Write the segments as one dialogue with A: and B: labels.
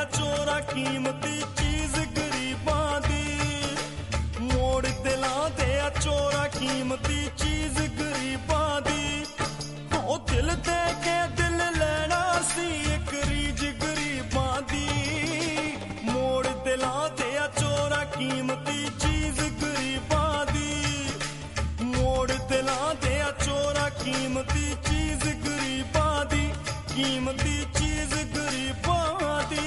A: चोरा कीमती चीज गरीबां दी मोड़ दिलां दे चोरा कीमती चीज गरीबां दी ओ दिल दे के दिल लेना सी एक रीज गरीबां दी मोड़ दिलां दे चोरा कीमती चीज गरीबां दी मोड़ दिलां दे चोरा कीमती चीज गरीबां दी कीमती चीज गरीबां दी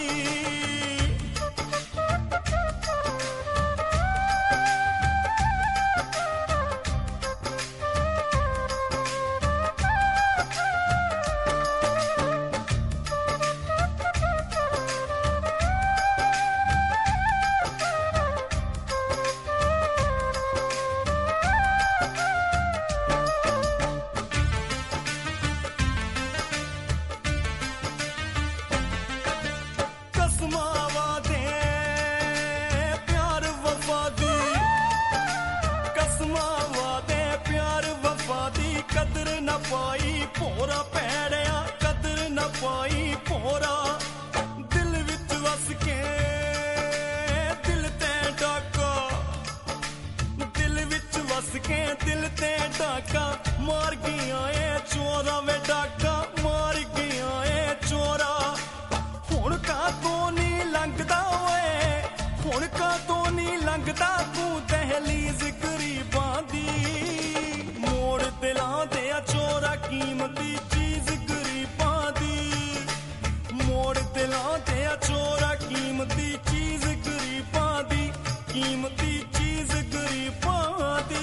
A: पाई भोरा पैड़िया कदर न पाई भोरा दिल विच वस के दिल ते डाका दिल विच वस के दिल ते डाका मार गया ए चोरा वे डाका मार गया ए चोरा हुण का तो नहीं लंघदा ओए हुण का तो नहीं लंघदा तू दहलीज गरीबां दी मोड़ दिलां दे चोरा कीमती चीज गरीबां दी मोड़ दिलां दे चोरा कीमती चीज गरीबां दी कीमती चीज गरीबां दी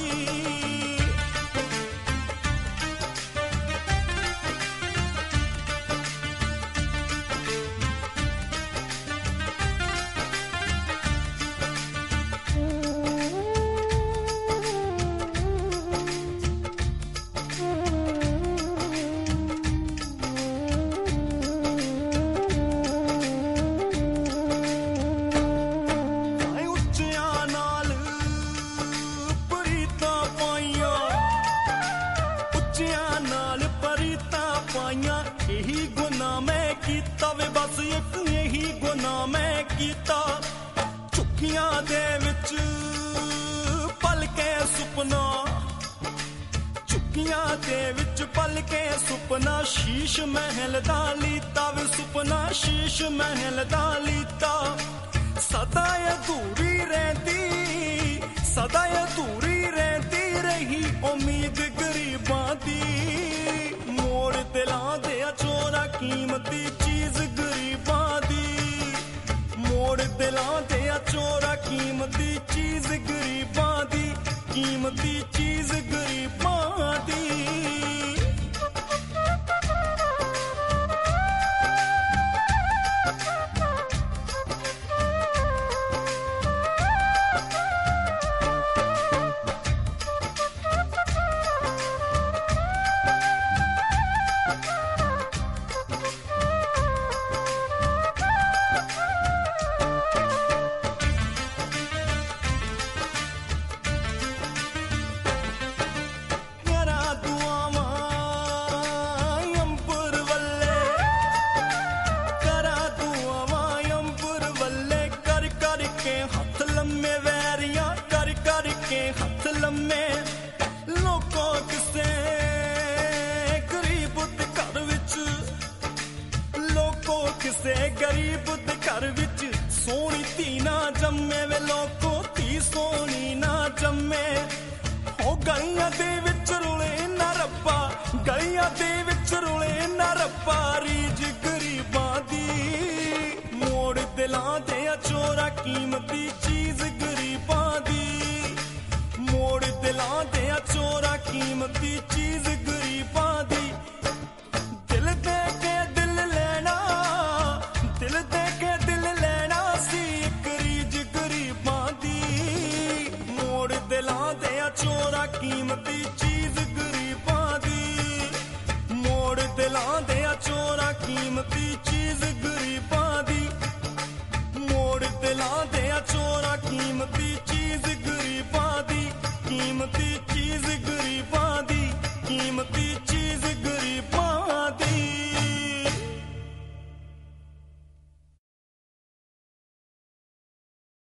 A: सुपना शीश महल दा लीता वे सुपना शीश महल दा लीता सदा अधूरी रहती रही उम्मीद गरीबां दी मोड़ दिलां दे चोरा कीमती चीज गरीबां दी मोड़ दिलां दे चोरा कीमती चीज गरीबां दी कीमती चीज गरीबां दी गरीब घर विच सोनी धी ना जम्मे वे लोको धी सोनी ना जम्मे हो गलियां दे विच रुले ना रब्बा गलियां दे विच रुले ना रब्बा रीज गरीबां दी मोड़ दिलां दे चोरा कीमती चीज गरीबां दी मोड़ दिलां दे चोरा कीमती चीज गरीबां दी दिल दे के दिल लेना दिल दे के दिल लेना सी एक रीज गरीबां दी मोड़ दिलां दे चोरा कीमती चीज गरीबां दी मोड़ दिलां दे चोरा कीमती चीज गरीबां दी मोड़ दिलां दे चोरा